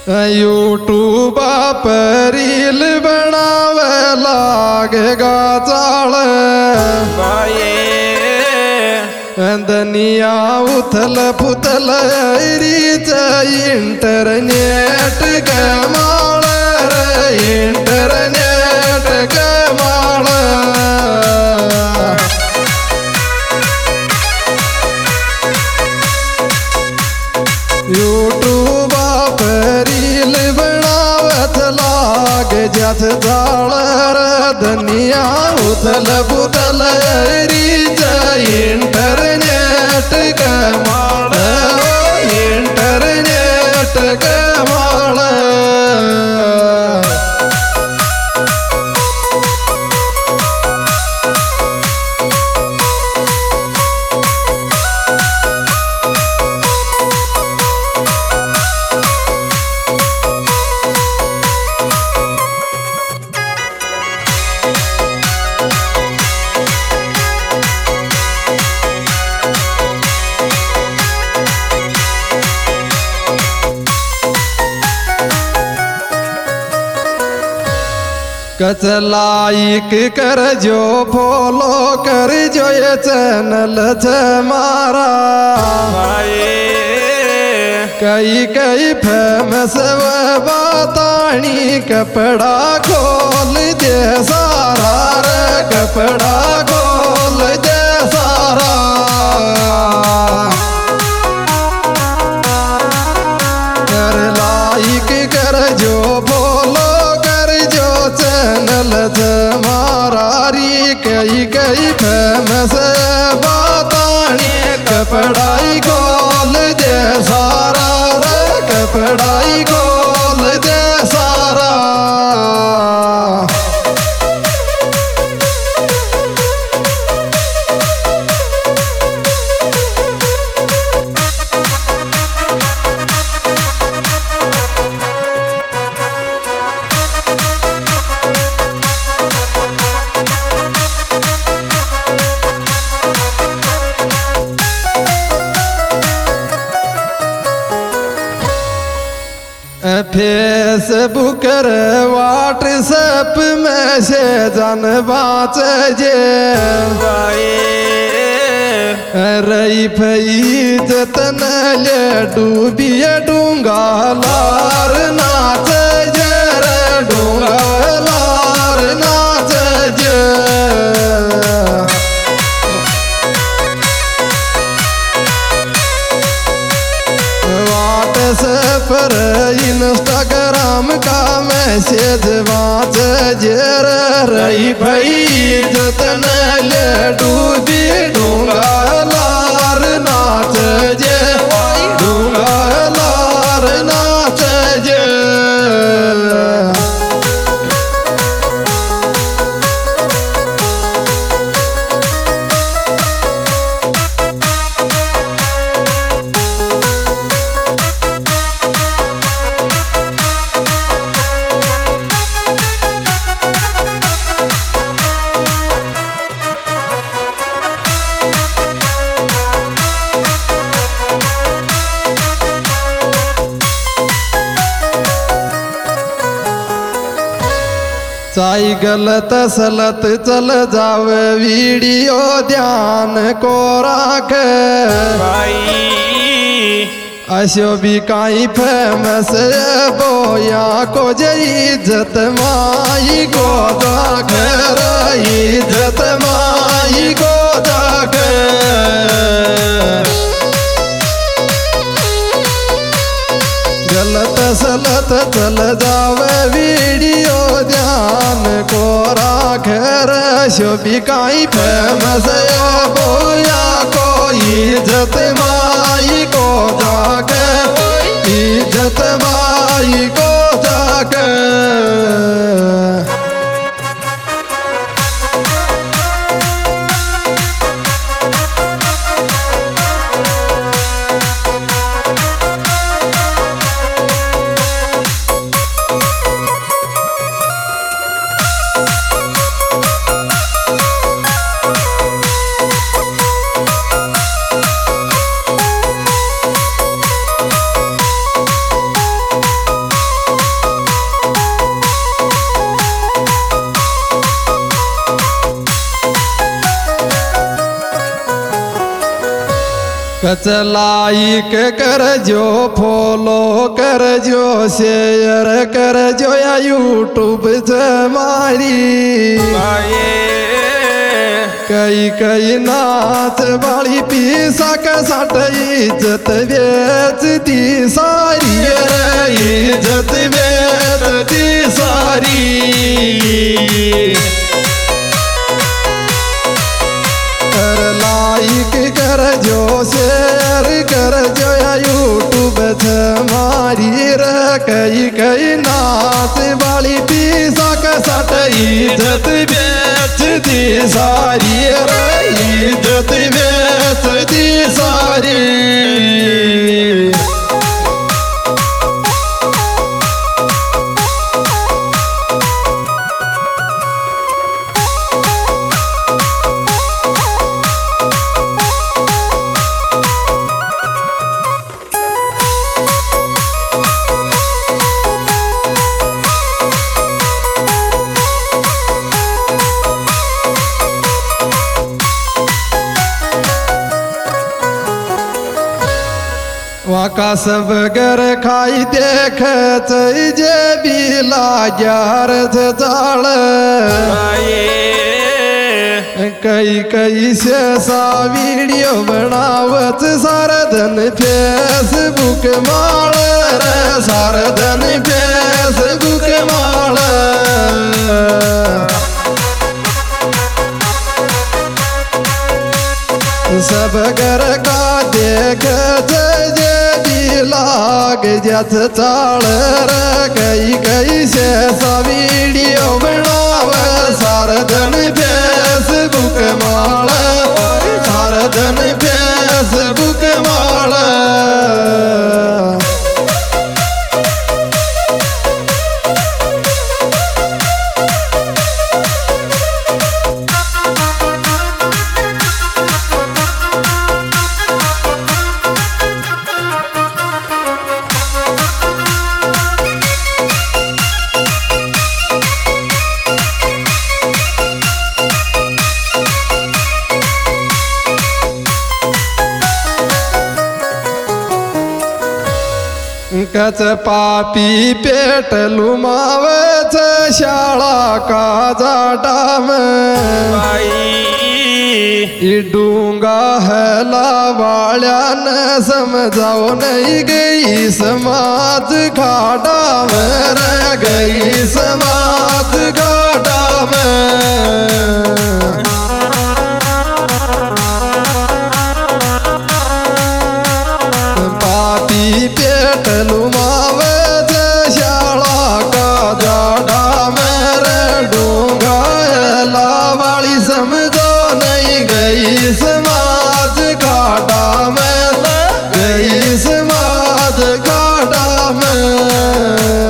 YouTube पर reel बनावे लागेगा चाल दुनिया उथल पुथल रीच इंटरनेट कमाल इंटरनेट कमाल यूट्यूब पर रील बनावत लाग जथ जाल दुनिया उथल पुथल रीच इंटरनेट कमाल इंटरनेट कमाल कच लाइक कर जो फॉलो कर जो ये चैनल छ मारा कई कई फेमस बतानी कपड़ा खोल दे सारा रे कपड़ा खोल दे सारा कर लाइक कर जो फॉलो चैनल मारा री कई कई फेमस बतानी कपड़ाई खोल दे सारा रे कपड़ाई खोल दे सारा फेसबुक व्हाट्सएप मैसेज बाँच जे रही फई जतन ले डूबिए डूंगा लार नाच जे रे डूंगा लार नाच जे पर इंस्टाग्राम का मैसेज वाँच जे रही भई जतन ले डूबी डूंगा लार नाच जे डूंगा लार नाच जे चाई गलत सलत चल जावे वीडियो ध्यान को राख असो भी काई फेमस बोया को जई इज्जत माई को जाख इज्जत माई को जाख गलत सलत चल जावे वीडियो ध्यान को राख शोभी काई फेमस बोया को इज्जत माई को जाक इज्जत माई को जाक कच लाइक कर जो फॉलो कर जो शेयर कर जो या यूट्यूब से मारी कई कई नाच वाली पीसा का सट इज्जत बेचती सारी इज्जत बेचती सारी कर लाइक कर जो शेयर कर जो या यूट्यूब से मारी कई कई नाच वाली पीसा का सट इज्जत बेचती सारी इज्जत बेचती सारी वाका सब गर खाई देख जे बिला ग्यार चाल कई कई से सा वीडियो बनावत सारा दिन फेसबुक माल रे सारा दिन फेसबुक माल सब घर का देख जे लाग जत चाल कई कई से सा वीडियो बनाव सारा दिन फेसबुक माल सारा दिन फेसबुक माल कच पापी पेट लुमावे शाला का जाटा में डूंगा है लावाल्या न समझाओ नहीं गई समाज घाटा में रह गई समाज घाटा में पापी पेट लुमावे शाला का जाड़ा मेरे डूंगा लावाली समझो नहीं गई समाज घाटा में गई समाज घाटा में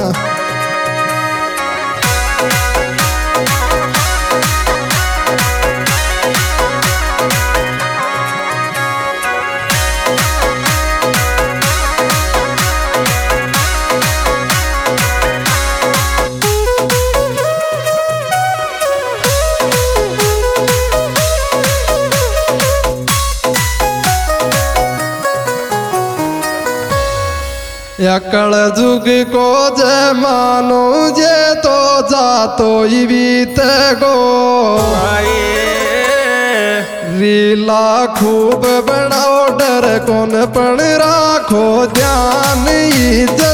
अकल जुग को जमानो जे तो जातो बीत गो रीला खूब बनाओ डर कौन पण राखो ध्यान